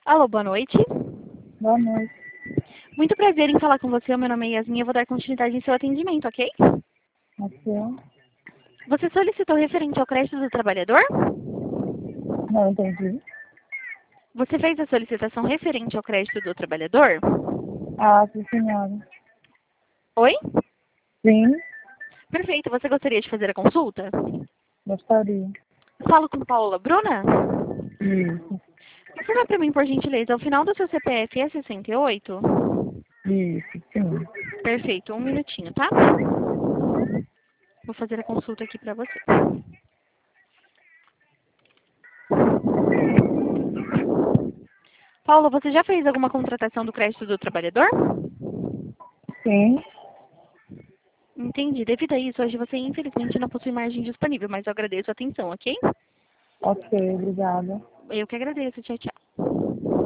Alô, boa noite. Boa noite. Muito prazer em falar com você. Meu nome é Yasmin. Eu vou dar continuidade em seu atendimento, ok? Aqui é? Você solicitou referente ao crédito do trabalhador? Não entendi. Você fez a solicitação referente ao crédito do trabalhador? Ah, sim, senhora. Oi? Sim, Perfeito. Você gostaria de fazer a consulta? gostaria. Falo com Paula Bruna? Isso, Confirma para mim, por gentileza, o final do seu CPF é 68? isso, sim. Perfeito. Um minutinho, tá? Vou fazer a consulta aqui para você. Paula, você já fez alguma contratação do crédito do trabalhador? Sim, Entendi. Devido a isso, hoje você infelizmente não possui margem disponível, mas eu agradeço a atenção, ok? ok, obrigada. Eu que agradeço. Tchau, tchau.